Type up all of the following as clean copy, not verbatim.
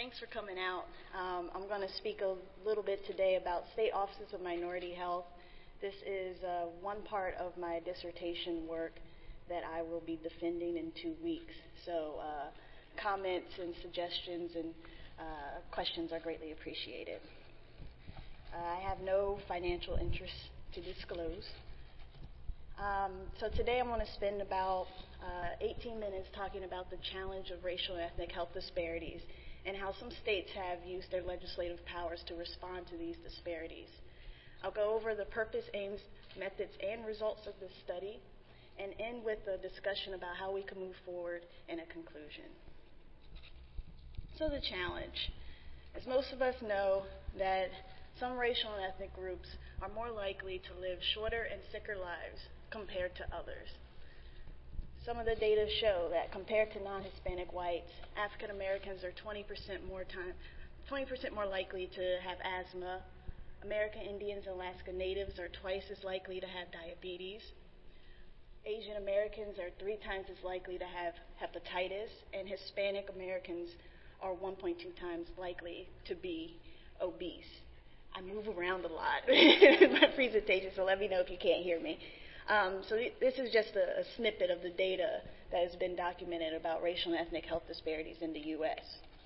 Thanks for coming out. I'm going to speak a little bit today about State Offices of Minority Health. This is one part of my dissertation work that I will be defending in 2 weeks. So comments and suggestions and questions are greatly appreciated. I have no financial interests to disclose. So today I'm going to spend about 18 minutes talking about the challenge of racial and ethnic health disparities and how some states have used their legislative powers to respond to these disparities. I'll go over the purpose, aims, methods, and results of this study, and end with a discussion about how we can move forward in a conclusion. So the challenge. As most of us know, that some racial and ethnic groups are more likely to live shorter and sicker lives compared to others. Some of the data show that compared to non-Hispanic whites, African Americans are 20% more likely to have asthma. American Indians and Alaska Natives are twice as likely to have diabetes. Asian Americans are 3 times as likely to have hepatitis, and Hispanic Americans are 1.2 times likely to be obese. I move around a lot in my presentation, so let me know if you can't hear me. So this is just a snippet of the data that has been documented about racial and ethnic health disparities in the U.S.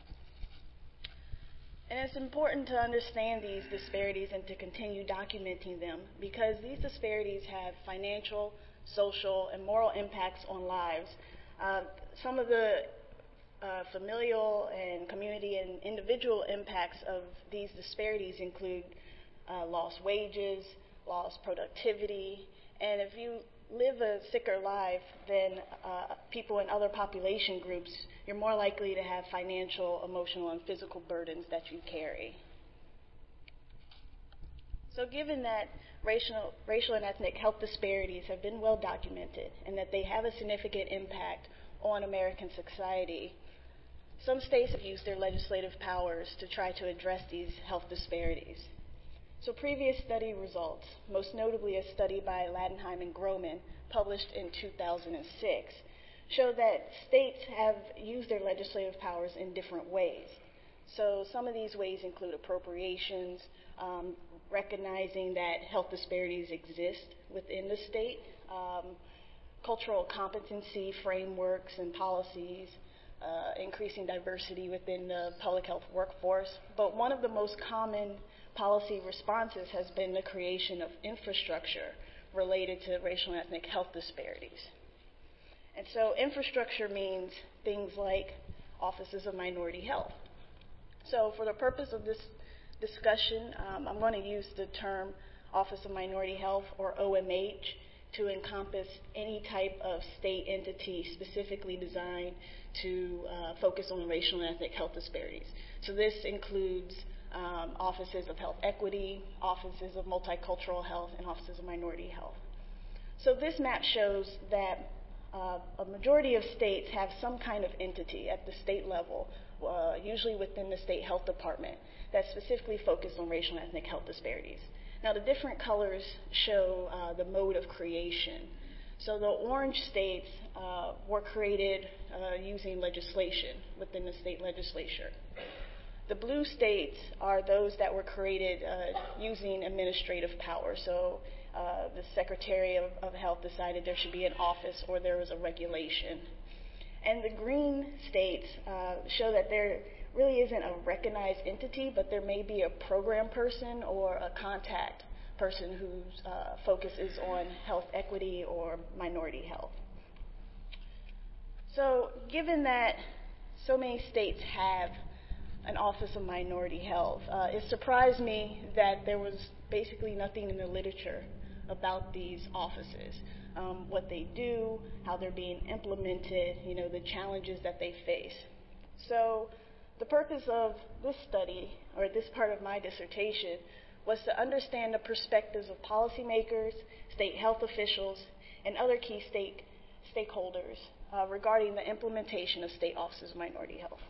And it's important to understand these disparities and to continue documenting them because these disparities have financial, social, and moral impacts on lives. Some of the familial and community and individual impacts of these disparities include lost wages, lost productivity, and if you live a sicker life than people in other population groups, you're more likely to have financial, emotional, and physical burdens that you carry. So given that racial and ethnic health disparities have been well documented and that they have a significant impact on American society, some states have used their legislative powers to try to address these health disparities. So previous study results, most notably a study by Ladenheim and Groman, published in 2006, show that states have used their legislative powers in different ways. So some of these ways include appropriations, recognizing that health disparities exist within the state, cultural competency frameworks and policies, increasing diversity within the public health workforce. But one of the most common policy responses has been the creation of infrastructure related to racial and ethnic health disparities. And so infrastructure means things like offices of minority health. So for the purpose of this discussion, I'm going to use the term Office of Minority Health, or OMH, to encompass any type of state entity specifically designed to focus on racial and ethnic health disparities. So this includes offices of health equity, offices of multicultural health, and offices of minority health. So this map shows that a majority of states have some kind of entity at the state level, usually within the state health department, that's specifically focused on racial and ethnic health disparities. Now the different colors show the mode of creation. So the orange states were created using legislation within the state legislature. The blue states are those that were created using administrative power. So the Secretary of Health decided there should be an office or there was a regulation. And the green states show that there really isn't a recognized entity, but there may be a program person or a contact person whose focus is on health equity or minority health. So given that so many states have an Office of Minority Health, it surprised me that there was basically nothing in the literature about these offices, what they do, how they're being implemented, the challenges that they face. So the purpose of this study, or this part of my dissertation, was to understand the perspectives of policymakers, state health officials, and other key stakeholders regarding the implementation of state offices of minority health.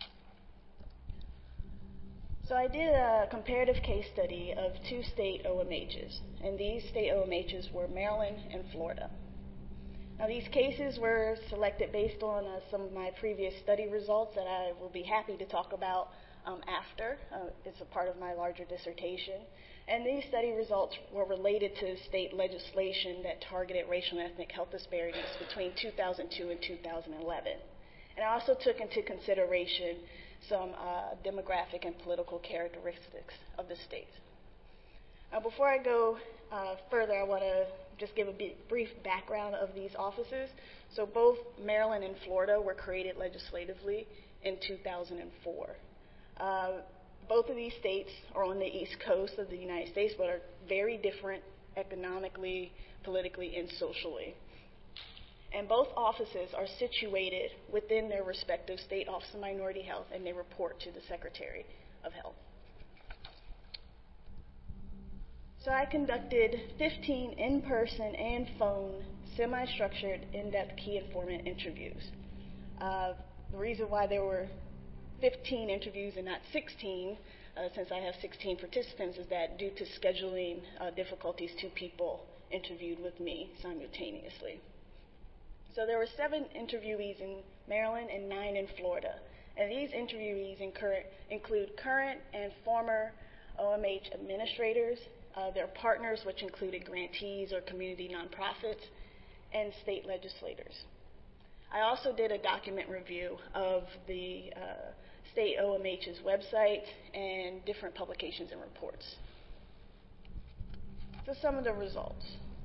So I did a comparative case study of 2 state OMHs, and these state OMHs were Maryland and Florida. Now, these cases were selected based on some of my previous study results that I will be happy to talk about after. It's a part of my larger dissertation. And these study results were related to state legislation that targeted racial and ethnic health disparities between 2002 and 2011. And I also took into consideration some demographic and political characteristics of the state. Now, before I go further, I want to just give a brief background of these offices. So both Maryland and Florida were created legislatively in 2004. Both of these states are on the East Coast of the United States, but are very different economically, politically, and socially. And both offices are situated within their respective State Office of Minority Health, and they report to the Secretary of Health. So I conducted 15 in-person and phone semi-structured in-depth key informant interviews. The reason why there were 15 interviews and not 16, since I have 16 participants, is that due to scheduling difficulties, 2 people interviewed with me simultaneously. So there were 7 interviewees in Maryland and 9 in Florida. And these interviewees include current and former OMH administrators, their partners, which included grantees or community nonprofits, and state legislators. I also did a document review of the state OMH's website and different publications and reports. So some of the results.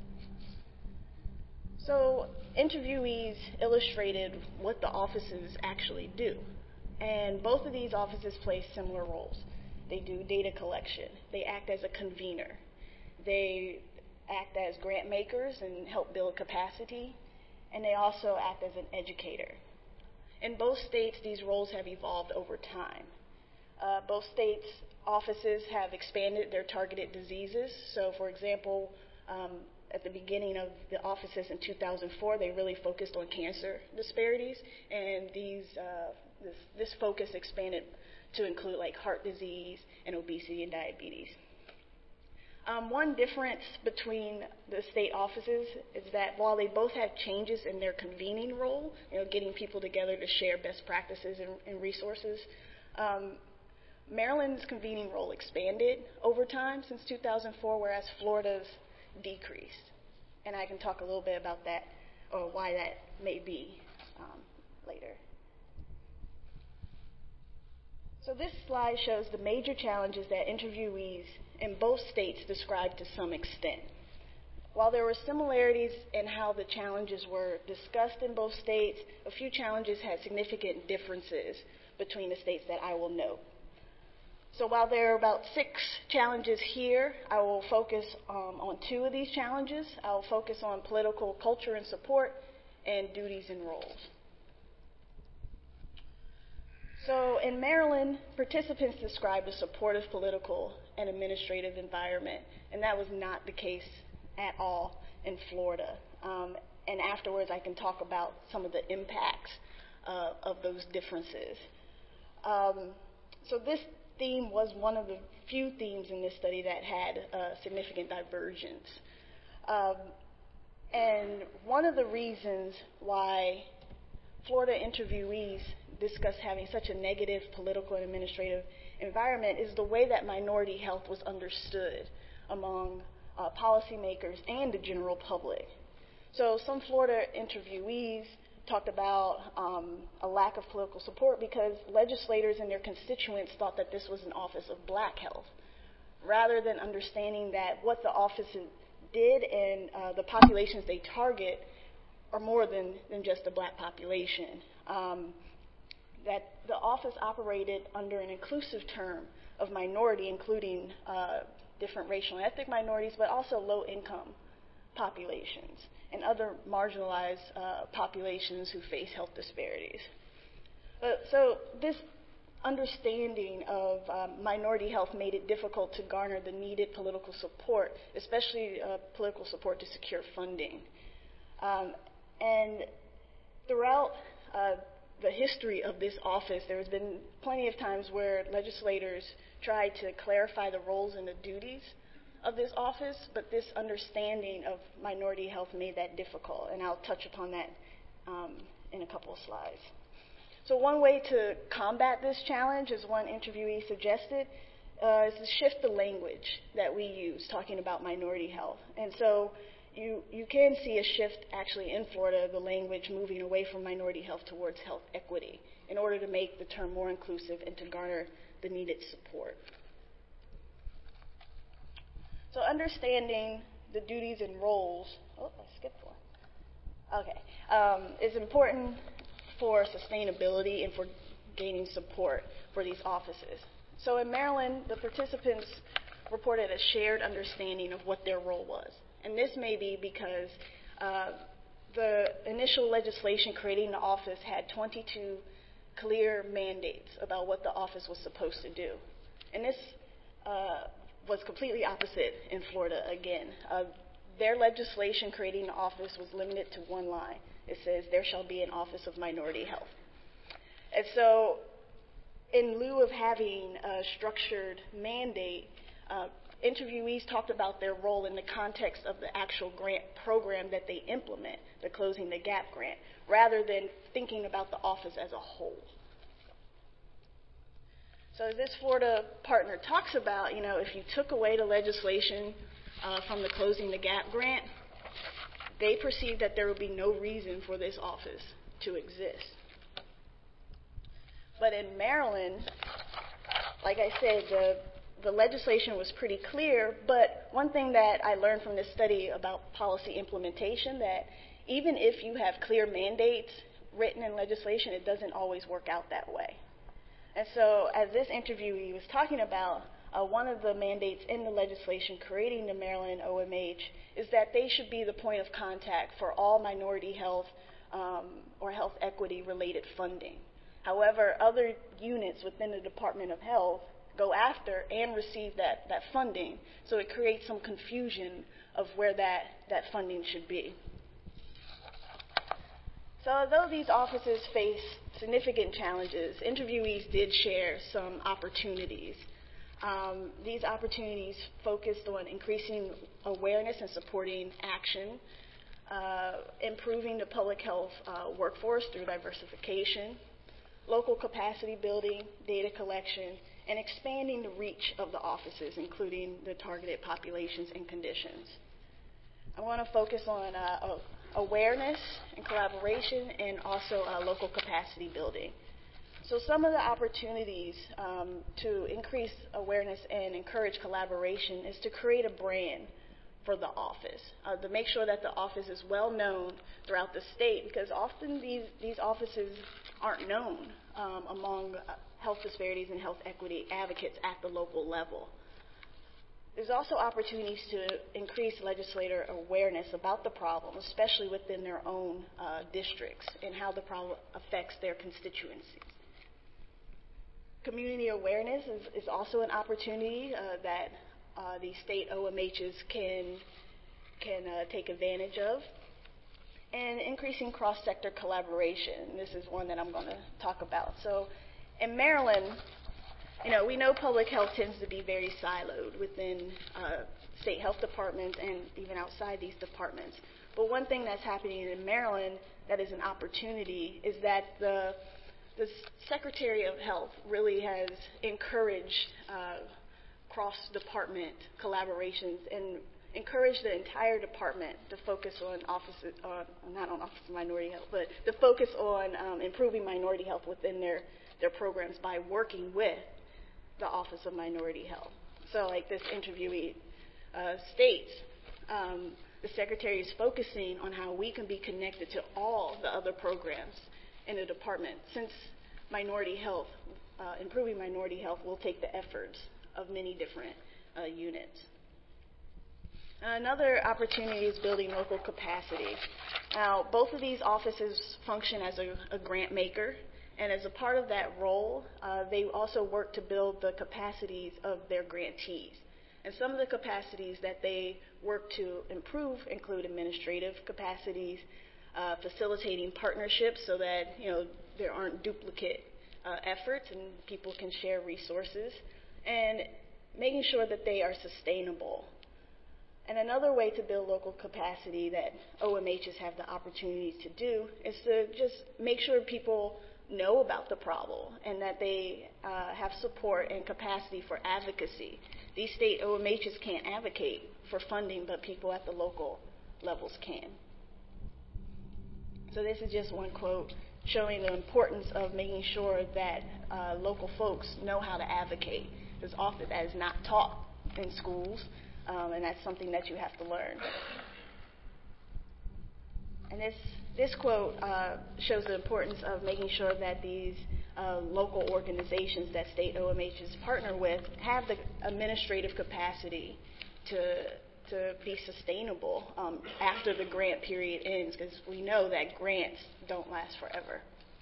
So interviewees illustrated what the offices actually do. And both of these offices play similar roles. They do data collection. They act as a convener. They act as grant makers and help build capacity. And they also act as an educator. In both states, these roles have evolved over time. Both states' offices have expanded their targeted diseases. So, for example, at the beginning of the offices in 2004, they really focused on cancer disparities, and this focus expanded to include like heart disease and obesity and diabetes. One difference between the state offices is that while they both have changes in their convening role, getting people together to share best practices and resources, Maryland's convening role expanded over time since 2004, whereas Florida's decreased. And I can talk a little bit about that or why that may be later. So this slide shows the major challenges that interviewees in both states described to some extent. While there were similarities in how the challenges were discussed in both states, a few challenges had significant differences between the states that I will note. So while there are about 6 challenges here, I will focus on 2 of these challenges. I will focus on political culture and support and duties and roles. So in Maryland, participants described a supportive political and administrative environment, and that was not the case at all in Florida. And afterwards, I can talk about some of the impacts of those differences. So this theme was one of the few themes in this study that had significant divergence. And one of the reasons why Florida interviewees discussed having such a negative political and administrative environment is the way that minority health was understood among policymakers and the general public. So some Florida interviewees talked about a lack of political support because legislators and their constituents thought that this was an office of black health, rather than understanding that what the offices did and the populations they target are more than just the black population. That the office operated under an inclusive term of minority, including different racial and ethnic minorities, but also low-income populations and other marginalized populations who face health disparities. So this understanding of minority health made it difficult to garner the needed political support, especially political support to secure funding. And throughout the history of this office, there has been plenty of times where legislators tried to clarify the roles and the duties of this office, but this understanding of minority health made that difficult, and I'll touch upon that in a couple of slides. So one way to combat this challenge, as one interviewee suggested, is to shift the language that we use talking about minority health. And so you can see a shift actually in Florida, the language moving away from minority health towards health equity in order to make the term more inclusive and to garner the needed support. So understanding the duties and roles, I skipped one. Okay, is important for sustainability and for gaining support for these offices. So in Maryland, the participants reported a shared understanding of what their role was. And this may be because the initial legislation creating the office had 22 clear mandates about what the office was supposed to do. And this was completely opposite in Florida again. Their legislation creating the office was limited to one line. It says, there shall be an Office of Minority Health. And so in lieu of having a structured mandate, interviewees talked about their role in the context of the actual grant program that they implement, the Closing the Gap grant, rather than thinking about the office as a whole. So this Florida partner talks about, if you took away the legislation from the Closing the Gap grant, they perceived that there would be no reason for this office to exist. But in Maryland, like I said, the legislation was pretty clear, but one thing that I learned from this study about policy implementation, that even if you have clear mandates written in legislation, it doesn't always work out that way. And so as this interviewee was talking about, one of the mandates in the legislation creating the Maryland OMH is that they should be the point of contact for all minority health or health equity related funding. However, other units within the Department of Health go after and receive that funding, so it creates some confusion of where that funding should be. So although these offices face significant challenges, interviewees did share some opportunities. These opportunities focused on increasing awareness and supporting action, improving the public health workforce through diversification, local capacity building, data collection, and expanding the reach of the offices, including the targeted populations and conditions. I want to focus on awareness and collaboration and also local capacity building. So some of the opportunities to increase awareness and encourage collaboration is to create a brand for the office, to make sure that the office is well known throughout the state, because often these offices aren't known among health disparities and health equity advocates at the local level. There's also opportunities to increase legislator awareness about the problem, especially within their own districts, and how the problem affects their constituencies. Community awareness is also an opportunity that the state OMHs can take advantage of. And increasing cross-sector collaboration. This is one that I'm going to talk about. So in Maryland, we know public health tends to be very siloed within state health departments and even outside these departments. But one thing that's happening in Maryland that is an opportunity is that the Secretary of Health really has encouraged cross-department collaborations and encouraged the entire department to focus on not on Office of Minority Health, but to focus on improving minority health within their programs by working with the Office of Minority Health. So like this interviewee states, the Secretary is focusing on how we can be connected to all the other programs in the department, since minority health, improving minority health will take the efforts of many different units. Another opportunity is building local capacity. Now, both of these offices function as a grant maker, and as a part of that role, they also work to build the capacities of their grantees. And some of the capacities that they work to improve include administrative capacities, facilitating partnerships so that there aren't duplicate efforts and people can share resources, and making sure that they are sustainable. And another way to build local capacity that OMHs have the opportunity to do is to just make sure people know about the problem and that they have support and capacity for advocacy. These state OMHs can't advocate for funding, but people at the local levels can. So this is just one quote showing the importance of making sure that local folks know how to advocate, because often that is not taught in schools, and that's something that you have to learn. And this quote shows the importance of making sure that these local organizations that state OMHs partner with have the administrative capacity to be sustainable after the grant period ends, because we know that grants don't last forever.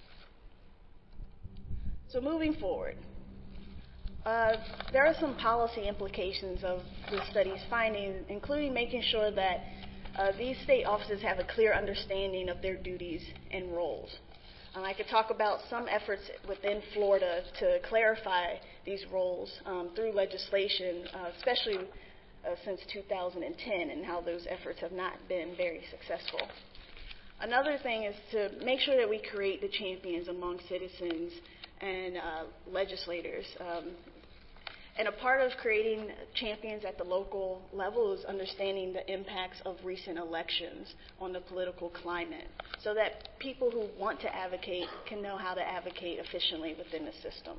So moving forward, there are some policy implications of the study's findings, including making sure that these state offices have a clear understanding of their duties and roles. I could talk about some efforts within Florida to clarify these roles through legislation, especially since 2010, and how those efforts have not been very successful. Another thing is to make sure that we create the champions among citizens and legislators. And a part of creating champions at the local level is understanding the impacts of recent elections on the political climate, so that people who want to advocate can know how to advocate efficiently within the system.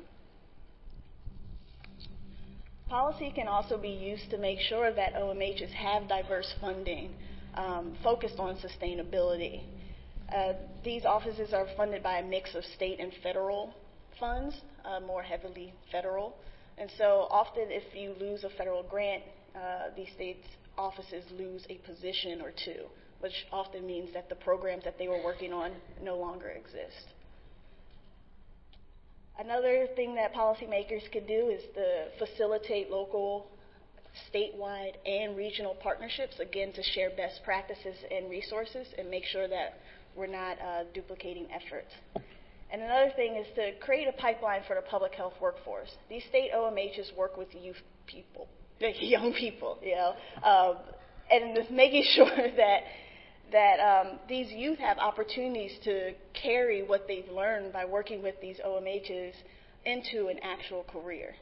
Policy can also be used to make sure that OMHs have diverse funding focused on sustainability. These offices are funded by a mix of state and federal funds, more heavily federal. And so often if you lose a federal grant, these state offices lose a position or two, which often means that the programs that they were working on no longer exist. Another thing that policymakers could do is to facilitate local, statewide, and regional partnerships, again, to share best practices and resources and make sure that we're not duplicating efforts. And another thing is to create a pipeline for the public health workforce. These state OMHs work with young people, and just making sure that these youth have opportunities to carry what they've learned by working with these OMHs into an actual career.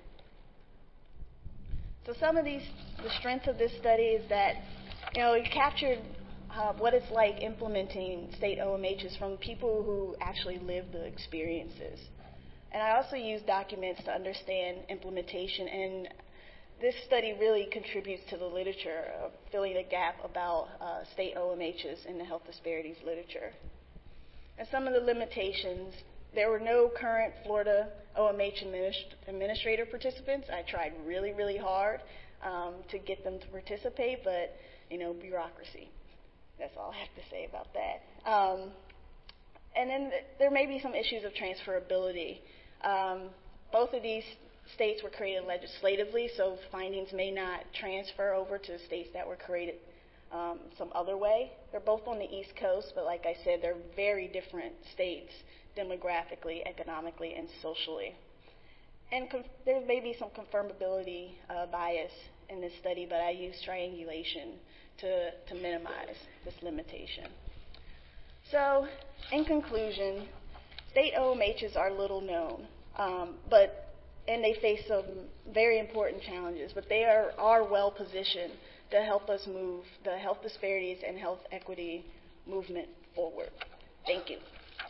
So some of the strengths of this study is that, it captured what it's like implementing state OMHs from people who actually live the experiences. And I also use documents to understand implementation, and this study really contributes to the literature, filling a gap about state OMHs in the health disparities literature. And some of the limitations: there were no current Florida OMH administrator participants. I tried really, really hard to get them to participate, but, bureaucracy. That's all I have to say about that. And then there may be some issues of transferability. Both of these states were created legislatively, so findings may not transfer over to states that were created some other way. They're both on the East Coast, but like I said, they're very different states demographically, economically, and socially. And there may be some confirmability bias in this study, but I use triangulation to minimize this limitation. So, in conclusion, state OMHs are little known, and they face some very important challenges, but they are well positioned to help us move the health disparities and health equity movement forward. Thank you.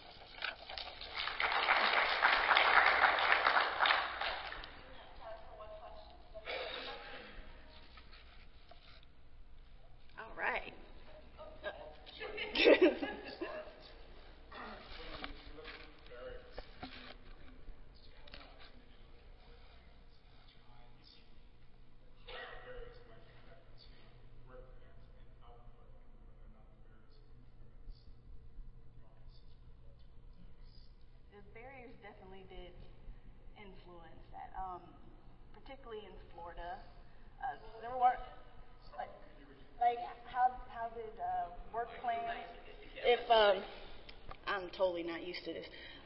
All right. Barriers definitely did influence that, particularly in Florida. There were like how did work plans? If I'm totally not used to this.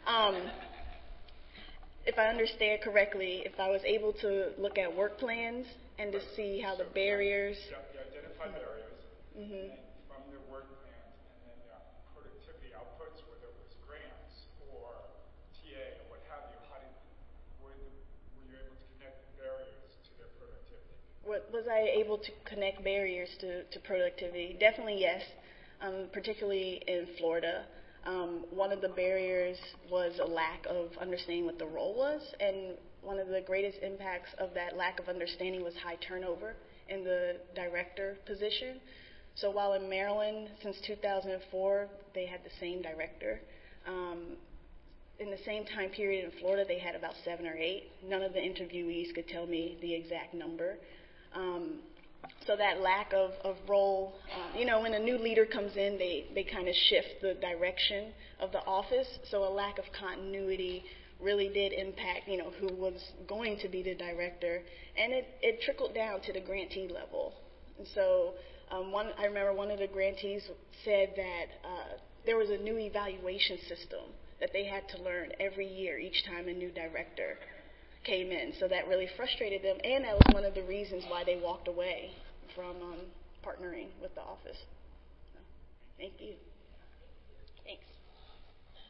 If I understand correctly, if I was able to look at work plans and to see how the barriers. You identify high barriers, and then from their work plans, and then their productivity outputs, whether it was grants or TA or what have you, were you able to connect the barriers to their productivity? Was I able to connect barriers to productivity? Definitely yes, particularly in Florida. One of the barriers was a lack of understanding what the role was, and one of the greatest impacts of that lack of understanding was high turnover in the director position. So while in Maryland, since 2004, they had the same director, in the same time period in Florida, they had about 7 or 8. None of the interviewees could tell me the exact number. So that lack of role, when a new leader comes in, they kind of shift the direction of the office. So a lack of continuity really did impact, who was going to be the director. And it trickled down to the grantee level. And so I remember one of the grantees said that there was a new evaluation system that they had to learn every year, each time a new director came in. So that really frustrated them, and that was one of the reasons why they walked away from partnering with the office. So, thank you.